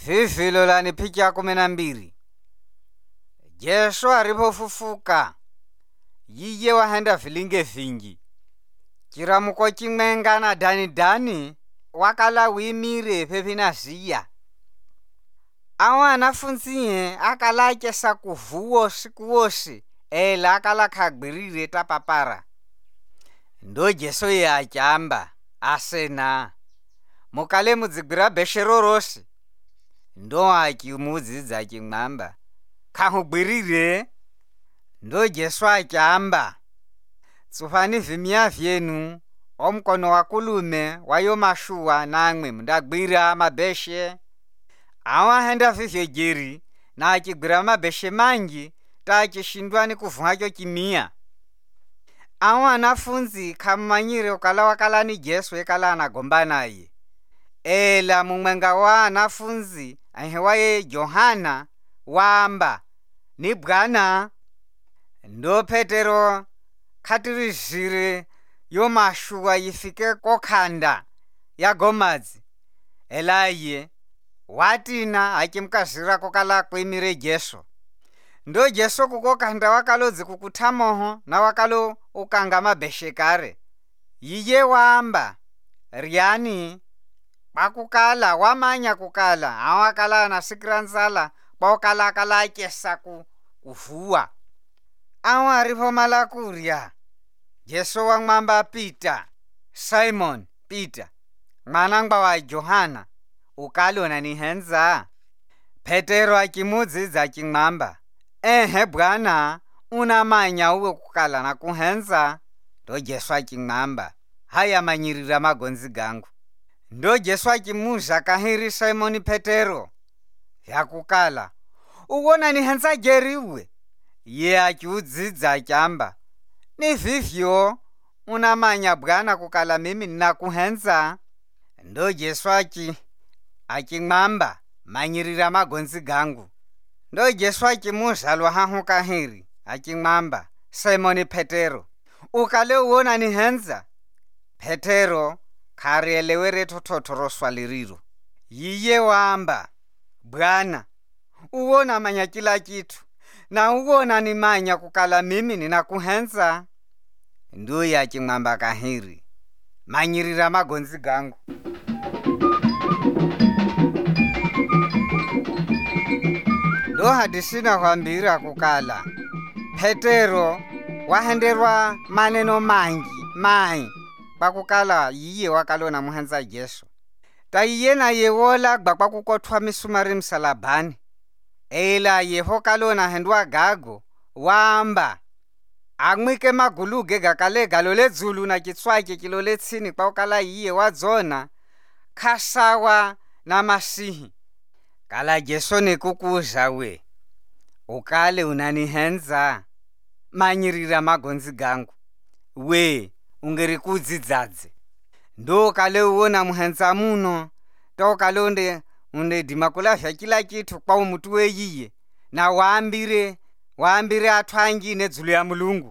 Vivilo lani picha 12. Yesu alipofufuka yiye wahenda vilinge vingi. Chiramuko chimwenga na dani wakala wimire pepina ziya. Awa anafunzi akala chesa kuvuo sikuosi ela akala kagwirire tapapara. Ndo Yesu ya chamba asena mukale mudzigira besherorosi. Ndo akimudzidza chimwamba kahugwirire. Ndo Yesu achamba tsufani vimia vyenu omkono wakulume wayo mashuwa namwe mndagwira mabeshe. Awa henda vivyo jeri na achigwira mabeshe mangi tachishindwa ni kuvungacho kimia. Awa anafunzi kamanyire ukala wakala ni Yesu ekala anagombana ye. Ela mumwenga wa anafunzi ahewaye Yohana wamba ni Bwana. Ndo Petero katirizire yo mashuwa yifike kokanda ya gomadzi. Ela ye watina achimkazira kokala kwimire Yesu. Ndo Yesu kukokanda wakalodzi kukutamoho na wakalo ukanga mabeshe kare. Yiye wamba riani pakukala wamanya kukala awakala nasikira nzala pakukala kala chesa kuvua. Awa aripo malakuria Yesu wamwamba Peter, Simon Peter mwanangwa wa Yohana ukalo nanihenza. Petero akimudzidza achimwamba ehe Bwana unamanya uwe kukala na kuhenza. Ndo Yesu achimwamba haya manyirira magonzi gangu. Ndo Yesu achimuza kahiri Simon Petero yakukala uwona nihenza jeri uwe. Ye achiudzidza achamba ni vivyo unamanya Bwana kukala mimi ninakuhenza. Ndo Yesu achimwamba manyirira magonzi gangu. Ndo Yesu achimuza lwahahu kahiri achimwamba Simon Petero ukale uwona nihenza. Petero karielewere tototo swali riro. Yiye wamba Bwana uwona manya kila kitu na uwona nimanya kukala mimi ninakuhenza. Ndo yachimwamba kahiri manyirira magonzi gangu. Ndo hadisina kwambira kukala Petero wahenderwa maneno mangi pakukala yiye wakalona muhenza Yesu. Taiye na yewola gbakwa kukothwa misumari msalabani. Ela yeho kalona hendwa gago wamba amwike maguluge gakale galole dzulu na kitswake kilole tsini pakukala yiye wadzona kasawa na masihi. Kala Yesu nikukuza we ukale unanihenza manyirira magonzi gangu we ungeri kudzidzadze. Ndo kale uona muhenza muno tokalonde unde dimakulavya kila kitu kwa umutu we yiye na waambire atwangi nedzulu ya Mulungu.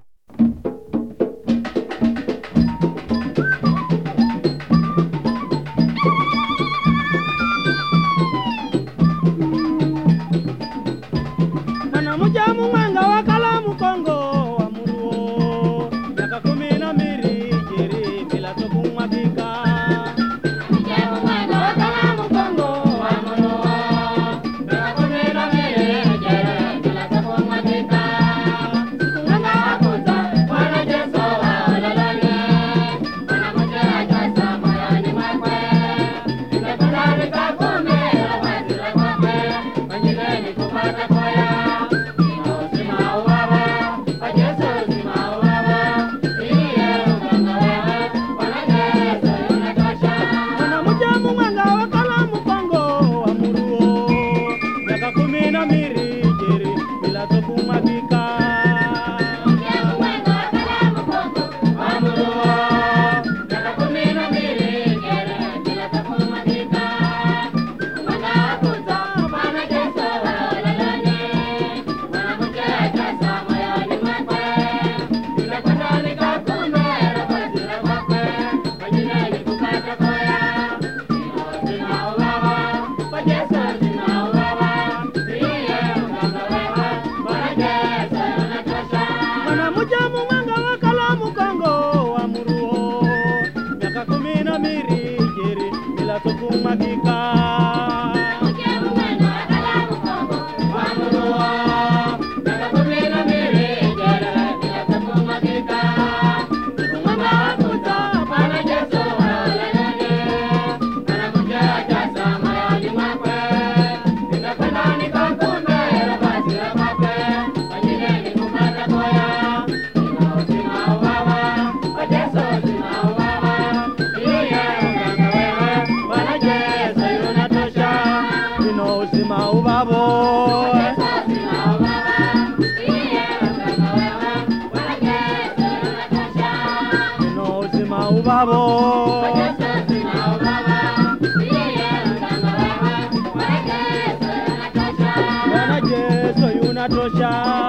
Neno uzima ubabo. Neno uzima ubabo. Bwana Yesu yunatosha.